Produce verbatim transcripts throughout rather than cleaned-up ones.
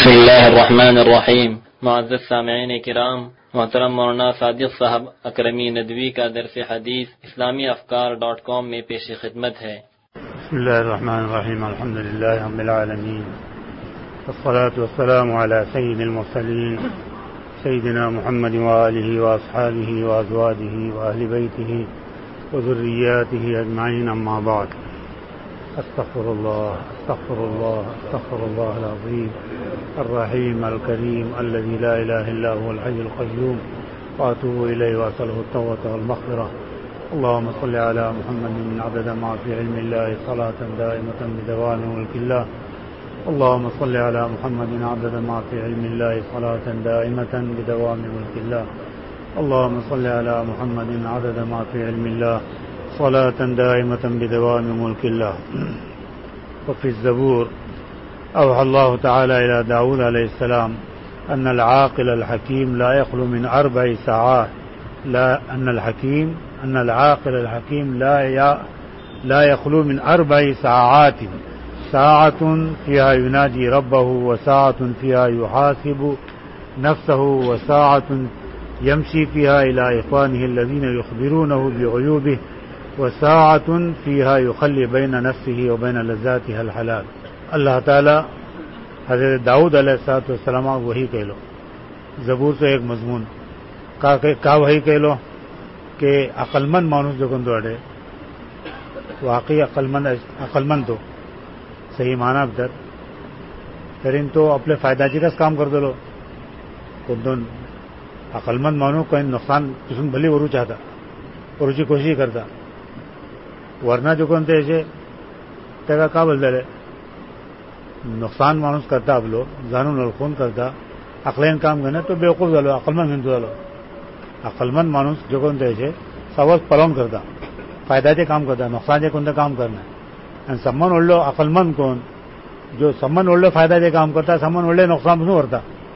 بسم اللہ الرحمن الرحیم. معزز سامعین کرام، محترم مولانا صادق صاحب اکرمی ندوی کا درس حدیث اسلامی افکار ڈاٹ کام میں پیش خدمت ہے. بسم اللہ الرحمن الرحیم. الحمد للہ رب العالمین، والصلاة والسلام علی سید المرسلین سیدنا محمد وآلہ واصحابہ وازواجہ واہل بیتہ وذریاتہ اجمعین، اما بعد. استغفر اللہ استغفر اللہ استغفر اللہ العظیم الرحیم الکریم الذی لا الہ الا هو الحی القیوم واتوب الیہ واسألہ التوبۃ والمغفرہ. اللهم صل على محمد عدد ما في علم الله صلاة دائمة بدوام ملك الله. اللهم صل على محمد عدد ما في علم الله صلاة دائمة بدوام ملك الله. اللهم صل على محمد عدد ما في علم الله صلاة دائمة بدوام ملك الله. وفي الزبور أوحى الله تعالى إلى داود عليه السلام أن العاقل الحكيم لا يخلو من أربع ساعات لا أن الحكيم أن العاقل الحكيم لا لا يخلو من أربع ساعات، ساعة فيها ينادي ربه، وساعة فيها يحاسب نفسه، وساعة يمشي فيها إلى إخوانه الذين يخبرونه بعيوبه، وساعة فيها يخلي بين نفسه وبين لذاتها الحلال. اللہ تعالی حضرت داؤد علیہ الصلوۃ والسلام وہی کہہ لو، زبور سے ایک مضمون کا کا وہی کہہ لو کہ عقل مند مانوس جو کن دوڑے واقعی عقل مند عقل مند تو صحیح معنی بدر ترین تو اپنے فائدہ چیز کام کر دو کن عقل مند مانو کوئی نقصان قسم بھلی ورو چاہتا اور کی کوشش کرتا، ورنہ جو کون تھے ایسے تیرا کا بول دے نقصان مانوس کرتا، اب لوگ زانون الخون کرتا، عقلین کام کرنا تو بیوقوف ڈالو، عقل مند ہندو ڈالو. عقل مند مانوس جو کون تھے ایسے سوال پلون کرتا، فائدہ سے کام کرتا، نقصان سے کون کام کرنا ہے. سمن اڑ لو عقل مند کون جو سمن اڑ لو فائدہ سے کام کرتا، سمن اڑے نقصان نہیں کرتا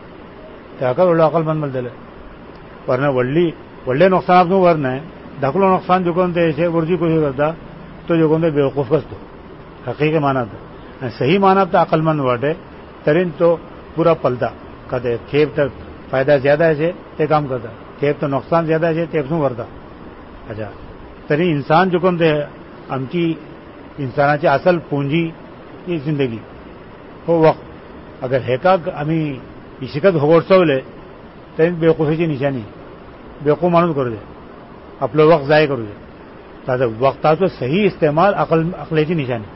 کر اڑ لو عقل مند مل دے. ورنہ وڑلی وڑے نقصان آپ ورنہ ہے ڈھکلو نقصان جو کون تھے ایسے ورجی کوشش کرتا تو جو کون تھے بیوقوف کس تو حقیقی مانا تو صحیح مانا تو عقل مند واٹے ترین تو پورا پلتا کہتے کھیپ تک فائدہ زیادہ ہے تے کام کرتا، کھیپ تو نقصان زیادہ ہے تے سوں کرتا. اچھا ترین انسان جو کون تھے ہم کی انساناچی اصل پونجی یہ زندگی ہو وقت اگر ہیکا ہمیں شکت ہوگوڑسو لے ترین بیوقوفی کی نشانی بیوقوف مانوس کر دے اپنا وقت ضائع کرو دے تازہ وقت تو صحیح استعمال عقل عقلے کی نشانی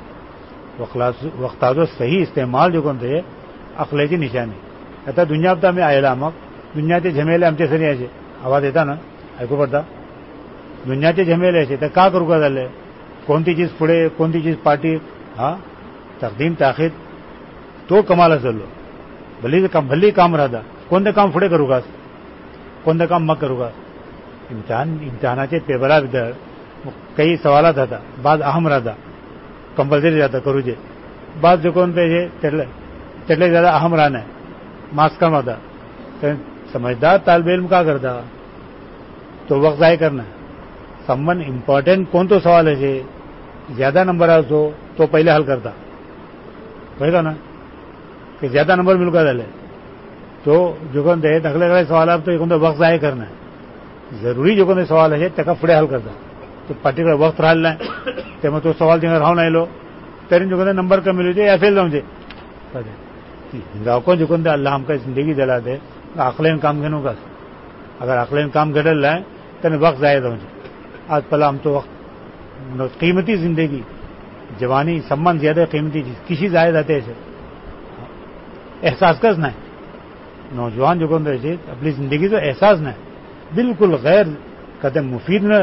وقت تو صحیح استعمال جو کون تھے عقلے کی نشانی. ایسا دنیا پتا میں آئے لامک دنیا کے جھمیلے ہم سے نہیں ایسے آواز دیتا نا ایکو پڑتا دنیا کے جھمیلے ایسے تو کا کرو گا دلے کون سی چیز پڑے کون سی چیز پارٹی ہاں تقدیم تاخیر تو کمال اصل لو بھلی بھلی کام رہتا کون سے کام پھڑے کرو گا کون سے کام مت کرو گا. امتحان امتحانات پیپرا ادھر کئی سوالات رہتا، بعض اہم رہتا کمپلسری رہتا کرو جے، بعض جو کون پہ چٹلے زیادہ اہم رہنا ہے مارکس کم رہتا. سمجھدار طالب علم کا کرتا تو وقت ضائع کرنا ہے. سمن امپورٹنٹ کون تو سوال ہے زیادہ نمبر آ تو پہلے حل کرتا ہوئے گا نا کہ زیادہ نمبر مل کر ڈالے تو جو کون دے اگلے اگلے سوالات تو کون وقت ضائع کرنا ہے. ضروری جو کون سوال ہے تک پڑے حل کرتا تو پرٹیکولر وقت رہ لیں تو میں تو سوال دینا رہا نہیں لو ترین جو کون نمبر کم ملو یا فیل رہوں گاؤں کو جو کون اللہ ہم کا زندگی دلا دے عقلین کام گھنوں کا اگر عقلین کام گھڑ لائیں تو وقت ضائع ہوں آج پہلا ہم تو وقت قیمتی زندگی جوانی سمان زیادہ قیمتی چیز کسی زائد آتے ایسے احساس کس نہ نوجوان جو کون رہے اپنی زندگی تو احساس نہ بالکل غیر قدم مفید نہ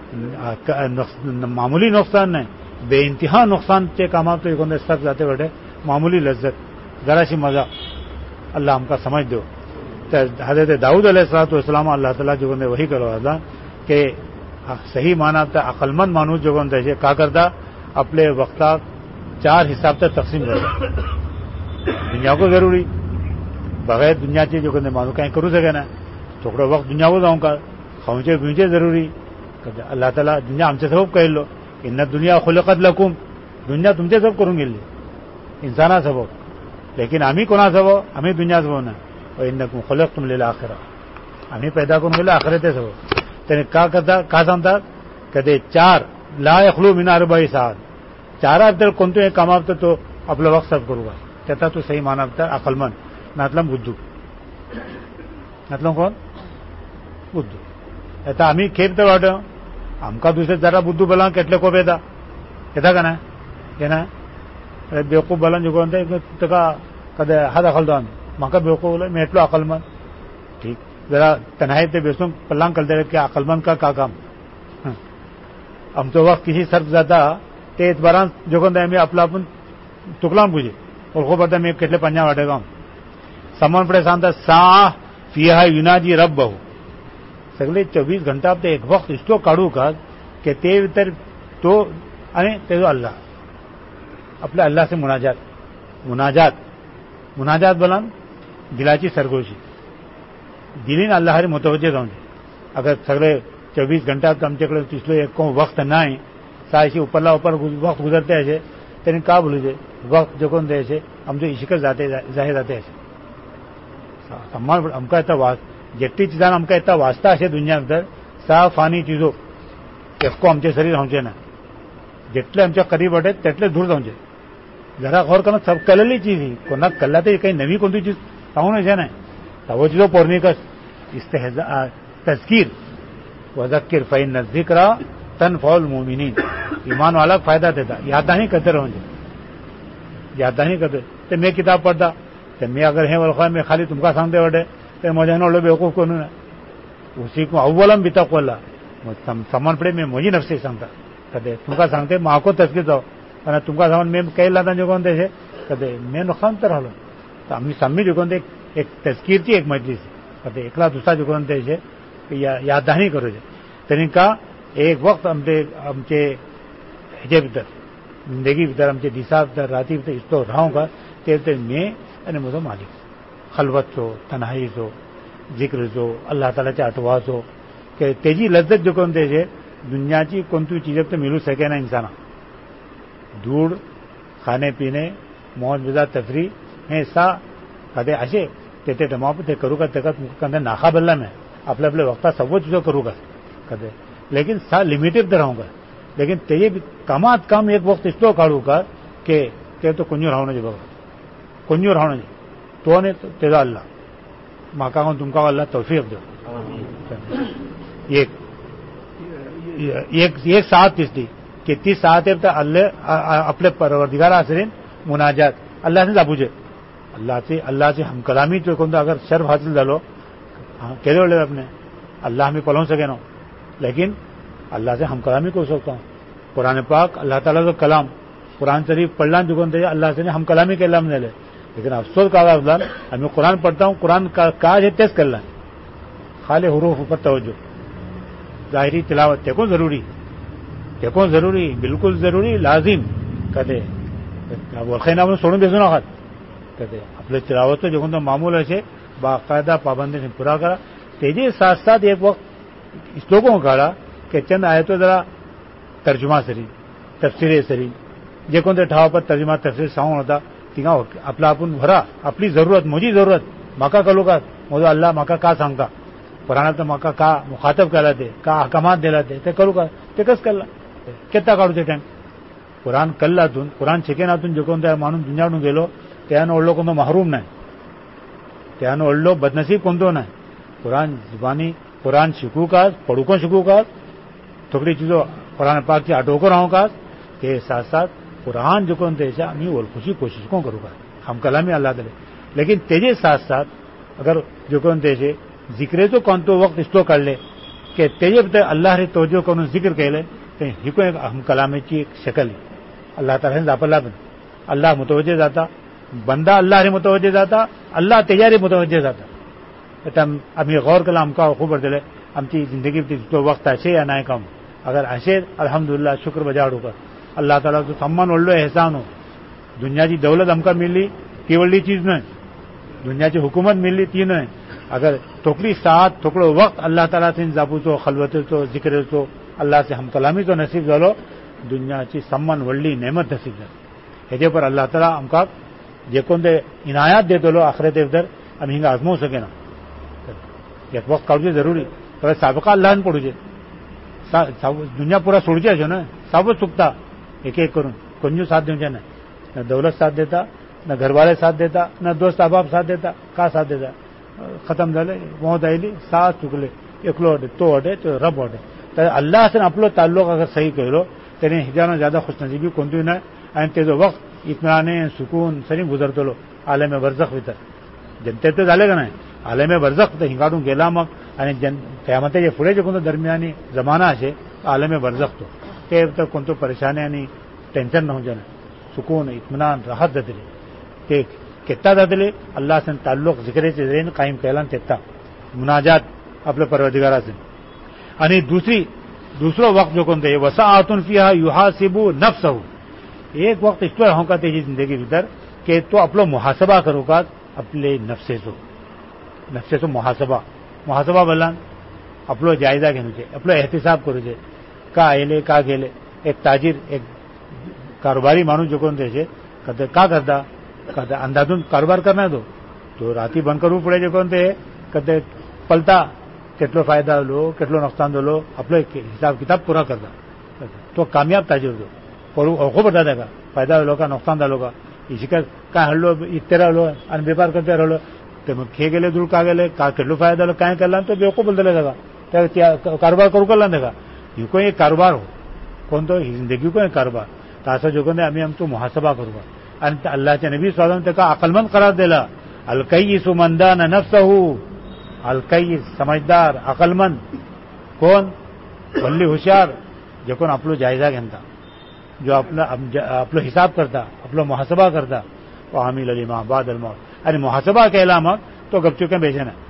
معمولی نقصان نہیں بے انتہا نقصان کے کام آپ تو کون سب جاتے بیٹھے معمولی لذت ذرا سی مزہ اللہ ہم کا سمجھ دو. حضرت داؤد علیہ الصلوۃ والسلام اللہ تعالیٰ جو کون وہی کروا تھا کہ صحیح مانا تھا عقل مند مانوس جو کون تھے کا کرتا اپنے وقت چار حساب تک تقسیم کرتا. دنیا کو ضروری بغیر دنیا سے جو کون مانو کہیں کرو سکے نا تھوڑا وقت دنیا کو جاؤں کا کھونچے گونچے ضروری اللہ تعالیٰ دنیا ہم سے سبب کہہ لو ان دنیا خلقت لکم دنیا تم سے سب کروں گی انسانا سبب लेकिन आम्ही कोणाचं हवं, आम्ही दुनियाच हवं ना. इंनकुम खलक़तुम लिल आखिरा, आम्ही पैदा करून गेलो आखिरतेच हवं. त्याने का करता का सांगतात कधी चार ला यखलू मिन अर्बाई सात, चारा तर कोणत्याही कामात तो आपलं वक्त सर्व करू का, त्याचा तो सही मानव तर अकलमन नातलम बुद्धू, नातलम कोण बुद्धू. आता आम्ही खेळ तर वाट आमका दुसरे जरा बुद्धू बोला केटले कोप येता येता का ना ये ना बेवकूफ बोला जो कोणते तुका कधी हात दाखलतो आम्ही म्हाका बेवकूफ बोला मी एटलो अकलमन. ठीक जरा तन्हाई ते बेसून पल्लांग कळते की अकलमन का का काम आमचो वक्त किसी सर्फ जाता ते इतबारान जो कोणते आम्ही आपलं आपण तुकलान पुजे ओळखो पडता मी केटले पंजा वाटे काम समान पडे सांगता सा फिहा युनाजी रब बहु. सगळे चोवीस घंटा आप एक वक्त इस्तो काढू का की ते तर तो आणि तेजो अल्लाह आपल्या अल्लाह से मुनाजात मुनाजात मुनाजात बोलान दिलाची सरगोशी दिलीन अल्लाह मुतवज्जे जाऊन. अगर सगळे चौबीस घंटा आमच्याकडे तिसलो एक वक्त नाही सायशी उपरला उपर वक्त गुजरते असे त्यांनी का बोलू दे वक्त जो कोण द्यायचे आमचे इशिकच जाते जाहीर जाते असे सम्मान आमका येता वाच जेट्टी चिजान आमका येता वाचता असे दुनिया भितर सा फानी चिजो तेको आमचे शरीर हांवचे ना जेटले आमच्या करीब वाटे तेटले दूर जावचे. जरा गौर करून सब कळलेली चीज ही कोणाक कळला तरी काही नवी कोणती चीज सांगून अशें नाही. तावो चिजो पोरनिकस इस्तेहजा तस्कीर वज़क्किर फ़इन्न ज़िक्रा तनफ़उल मुमिनीन. ईमान वाला फायदा देता याददाही करते रहो याददाही करते. ते मैं किताब पढ़ता ते मैं अगर है वलखा मैं खाली तुमका सांगते वटे ते मजा नो बेवकूफ कोण ना उसी को अव्वलम बितक़वल्ला समान पडे मैं मोजी नफसी सांगता कदे तुमका सांगते माको तस्कीर जाओ आणि तुमका सांगून मैं काही लादा जो कोणते आहे कदे मैं नुकसान तर राहिलो तर आम्ही सम्मी जो कोणते एक तस्कीरची एक मजलिस कदे एकला दुसरा जो कोणते आहे या याददाही करू दे. त्यांनी का एक वक्त आमचे आमचे हेजे भितर जिंदगी भितर आमचे दिसा भितर राती भितर इस्तो राहू का ते ते मैं आणि म्हजो मालिक खलवतचो तन्हाईचो जिक्रचो अल्लाह तालाच्या आठवाचो की तेजी लज्जत जो कोण तेजे दुनियाची कोणती चीज तर मिळू शके ना इंसाना. धूळ खाणे पिणे मौज मजा तफरी हे सा कदे असे ते ते टमाप ते करू का तेका कंदे नाखा बल्ला में आपल्या आपल्या वक्ता सवो चीजो करू का कदे लेकिन सा लिमिटेड तर राहूंगा लेकिन तेजे कामात काम एक वक्त इस्तो काढू का के ते तो कुंजू राहणे बघा कुंजू राहणे तो ने तेजा अल्लाह म्हाका तुमका अल्लाह तौफीक दो. एक एक एक साथ दिसली की ती साथ आहे तर अल्लाह आपले परवरदिगार असेल मुनाजात अल्लाहने जापूचे अल्लाहचे अल्लाहचे हमकलामी जो कोणता अगर शर्फ हासिल झालो केले वेळे आपने अल्लाह हमें पलवू सके ना लेकिन अल्लाह से हमकलामी को सकता हूँ. कुरान पाक अल्लाह ताला का कलाम कुरान शरीफ पढ़ना जो कोणते अल्लाह से हमकलामी केला हमने लेकिन अफसोस का अफजान हमें कुरान पढ़ता हूँ कुरान का काज है तेज करना खाली हुरूफ पर तवज्जो जाहिरी तिलावत देखो जरूरी देखो जरूरी बिल्कुल जरूरी लाजिम कदे वळखै ना सोडून बेसू नका कदे आपले तिलावत जो कोणता मामूल असे बाकायदा पाबंदी पूरा करा. तेजे साथ साथ एक वक्त श्लोकों काढा कि चंद आयतो जरा तर्जुमा सरी तफसीरे सरी जे कोणते ठाव पर तर्जुमा तफसीर सांगून होता तिंगा आपला आपण भरा आपली जरूरत मोजी जरूरत म्हाका कळू का मोजो अल्लाह म्हाका का सांगता कुरानात म्हाका का मुखातब केला ते का अहकामात दिला ते ते करू का ते कस केला केता काढू ते टाइम कुरान कल्लातून कुरान शिकेनातून जे कोणता माणूस दुनियाडून गेलो त्यानं ओळलो कोणतो महरूम नाही त्यानं ओळलो बदनसीब कोणतो नाही. कुरान जुबानी कुरान शिकू का पढ़ूको शिकू का थोड़ी चीजों कुरान पाक की आटोको रहूं का के साथ साथ कुरान जो कौन तेजा मी ओळखूची कोशिश को करूँगा हम कलामी अल्लाह तले लेकिन तेजे साथ साथ अगर जो कौन तेजे जिक्रे तो कौन तो वक्त इस्तो काढले के तेजे बते अल्लाह रे तवज्जो करून जिक्र केले ते ही को एक हम कलामेची एक शक्ल अल्लाह ताला ने जापला अल्लाह मुतवज्जे जाता बंदा अल्लाह रे मुतवज्जे जाता अल्लाह तेजा रे मुतवज्जे जाता. आम्ही गौर केला आमका खबर दिले आमची जिंदगी तो वक्त असे या नाही काम अगर असे अल्हम्दुलिल्लाह शुक्र बजाडू का अल्लाह ताला तो सम्मान ओळलो एहसान हो. दुनियाची दौलत आमका मिळली ती व्हडली चीज नाही दुनियाची हुकूमत मिळली ती नाही अगर थोकली साथ थोकड़ो वक्त अल्लाह ताला से जापूचो खलवतेचो जिक्रेचो अल्लाह से हमकलामीचो नसीब झालो दुनियाची सम्मान व्हडली नेमत नसीब झाली. हेजे पर अल्लाह ताला आमका جیکونتے عنایات دے دو آخرت ادھر اب ہنگا آزمو سکے نا ایک وقت کاڑجے ضروری تو سابقہ اللہ پڑھو جے دنیا پورا سوڑ جائے جو نا سب چکتا ایک ایک کروں کنجو ساتھ دوں نا نہ دولت ساتھ دیتا نہ گھر والے ساتھ دیتا نہ دوست احباب ساتھ دیتا کا ساتھ دیتا ختم دلے وہ دہلی ساتھ چکلے ایکلو اڈے تو اڈے تو رب اڈے تو اللہ سے اپلو تعلق اگر صحیح کہ لو تیرے ہجانا زیادہ خوش نصیبی کون تو نہ تیزو وقت اطمینان سکون سری گزرتے لو عالم برزخ بھیتر جنتے تو ڈالے گا نا عالم برزخ تو ہنگاڑوں گیلا مگ आणि जन त्यामध्ये जे पुढे जे कोणतं दरम्यानी जमाना असे आलमे बरजख तो ते तर कोणतं परेशानी आणि टेन्शन न होजन सुकून इत्मीनान राहत जातले ते केत्ता जातले अल्लाह से ताल्लुक जिक्रेचे जरीन कायम केला तेत्ता मुनाजात आपल्या परवदिगाराचे आणि दुसरी दूसरो वक्त जो कोणतं आहे वसाआतुन फिहा युहासिबु नफ्सहु एक वक्त इस्वर होगा तेजी जिंदगी भीतर के तो आपलो मुहासबा करूका आपले नफ्सेचो नफ्सेचो मुहासबा मुहासबा बोलान आपलो जायजा घेऊचे आपलो एहतिसाब करूचे का आयले का गेले एक ताजीर एक कारोबारी माणूस जो कोण त्याचे कधी का करता कधी अंदाजून कारोबार करणार तो तो राती बंद करવું પડે જે કોણ તે કદે પલતા કેટલો ફાયદા લો કેટલો નુકસાન લો આપણો હિસાબ કિતાબ પૂરા કરતા તો કામયાબ તાજીર તો પર ઓખો બતા દેगा फायदा लो का नुकसान लो का इसी का का हल्लो इतरा लो आणि व्यापार करते राहिलो ते मग खे गेले दूर का गेले का કેટલો फायदा लो काय केला तो बेवकूफ बोलते देगा त्या कारोबार करू कला देगा ही कोई एक कारोबार हो कोणतो जिंदगी कोई कारोबार तर असं जो कोण आम्ही आमचो मुहासबा करू आणि अल्लाहच्या नबी सल्लल्लाहु अलैहि वसल्लम अकलमंद करार दिला अलकय्यिस मंदान नफ्सहु अलकय्यिस समझदार अकलमंद कोण वल्ली हुशार जो कोण आपलो जायजा घेता जो आपला आपलो हिसाब करता आपलो मुहासबा करता वो आमिल लिमा बाद अल मौत आणि मुहासबा केला मग तो गपचुके बेचे ना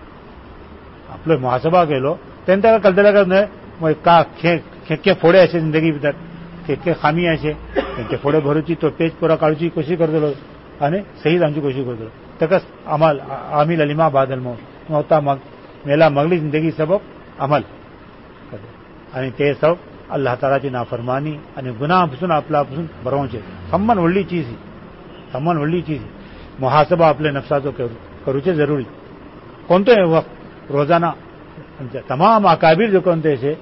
आपलो मुहासबा केलो तेंता कळतले का नाही का खे खेके फोडे असे जिंदगी भितर खेके खामी असे तेंचे फोडे भरूची तो पेज पुरा काढूची कशी करतलो आणि सही आमची कशी करतलो तकस अमल आमिल लिमा बाद अल मौत मौता मग मेला मगली जिंदगी सबब अमल आणि ते सब अल्लाह तालाची नाफरमानी आणि गुन्हापासून आपल्यापासून बरवचे सम्मान वडली चीज सम्मान वडली चीज मुहासबा आपल्या नफ्साचो करूचे जरुरी कोणतोही वक्त रोजाना तमाम अकाबीर जो कोणते असे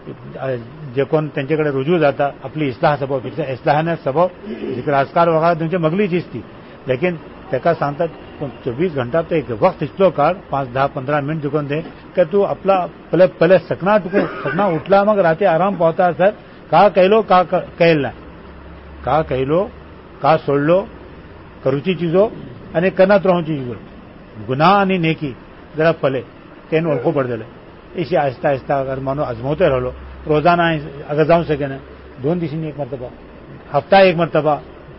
जे कोण त्यांच्याकडे रुजू जाता आपली इस्लाह सबब इस्लाहाने सबब जिकडे आजकाल वगैरे तुमची मगली चीज ती लेकिन त्याका सांगतात चोवीस घंटा तो एक वक्त इचलो काढ पाच दहा पंधरा मिनिट चुकून दे की तू आपला पहिले पहिले सकना टुकून सकना उठला मग रात्री आराम पावता सर का कैलो का कैल नाही का कैलो का सोडलो करूची चीजो आणि करनात राहूची चीजो गुन्हा आणि नेकी जरा पले तेन ओळखू पडले इशी आहिस्ता आहिस्ता अगर मानो आजमवते राहिलो रोजाना अगर जाऊ सके ना दोन दिवसांनी एक मर्तबा हफ्ता एक मर्तबा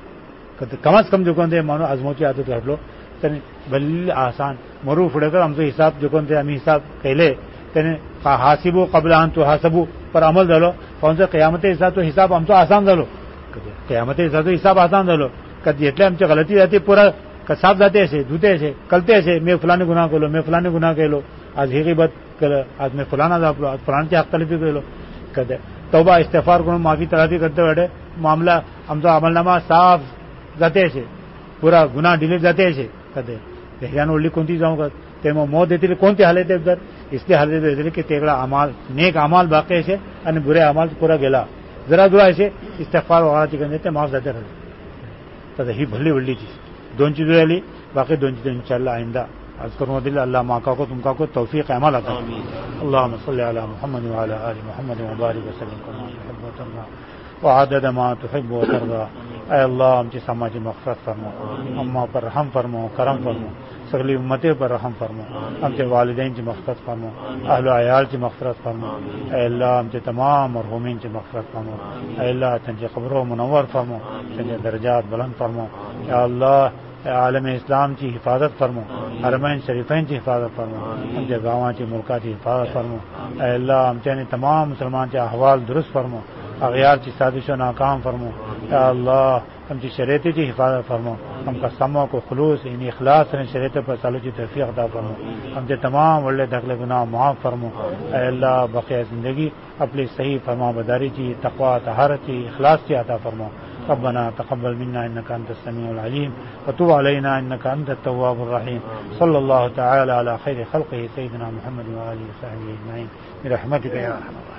कमाच कम जो कोण ते मानो आजमवची आदत घडलो त्याने भल्ली आसान मरू फुडेकर आमचो हिसाब जो कोण ते आम्ही हिसाब केले त्याने हासिबू कबलान तो हासबू पर अमल झालो कोणचा कयामते हिसाब तो हिसाब आमचो आसान झालो कयामते हिसाब तो हिसाब आसान झालो कधी येतले आमची गलती जाते पुरा साफ जाते असे धुते असे कलते असे मी फुलाने गुन्हा केलो मी फुलाने गुन्हा केलो आज हे गिबत केलं आज मी फुलाना जापलो आज फुलांची हक्कलिपी केलो कधी तौबा इस्तिगफार करून माफी तलाफी करते वाटे मामला आमचा अमलनामा साफ जाते असे पुरा गुन्हा डिलीट जाते असे कधी ह्यान ओढली कोणती जाऊ का ते मग मौत देतील कोणते हाले ते जर इसले हाले देतील की तेगळा अमाल नेक अमाल बाकी असे आणि बुरे अमाल पुरा गेला जरा जुरा असे इस्तिगफार वगैरे करणे ते माफ जाते राहिले तर ही भल्ली वडली चीज दोन चीजें आली बाकी दोन चीजें इंशाअल्लाह आइंदा आज करूँ दिल अल्लाह माका को तुमका को तौफीक अमल अता अल्लाहुम्मा सल्ली अला मुहम्मद व अला आलि मुहम्मद व बारिक वसल्लम कमा तुहिब्बु व तर्दा व अदद मा तुहिब्बु व तर्दा ऐ अल्लाह आमची समाजी मग़फ़िरत फरमा अम्मा पर रहम फरमा करम फरमा सगली उम्मते पर रहम फरमा आमचे वालिदैन की मग़फ़िरत फरमा अहल अयाल की मग़फ़िरत फरमा ऐ अल्लाह आमचे तमाम मरहूमीन की मग़फ़िरत फरमा ऐ अल्लाह त्यांचे क़ब्रो मुनव्वर फरमा त्यांचे दर्जात बुलंद फरमा या अल्लाह आलम इस्लाम की हिफाजत फरमा हरमैन शरीफैन की हिफाजत फरमा आमच्या गावाची मुल्काची हिफाजत फरमा ऐ अल्लाह आमच्यानी तमाम मुसलमानचे अहवाल दुरुस्त फरमा अगयारची साजिशो नाकाम फरमा या अल्लाह आमची शरीयतीची हिफाजत फरमा हमका समो को खुलूस इन इखलास ने शरीयत पर चालूची तौफीक अता फरमा हमसे तमाम वल्ले धकले गुनाह माफ फरमा ऐ अल्लाह बक़िया जिंदगी अपनी सही फरमा बदारी की तक़वा तहारत की इखलास की अता फरमा ربنا تقبل منا إنك أنت السميع العليم وتب علينا إنك أنت التواب الرحيم. صلى الله تعالى على خير خلقه سيدنا محمد وآله وصحبه أجمعين برحمتك يا أرحم الراحمين.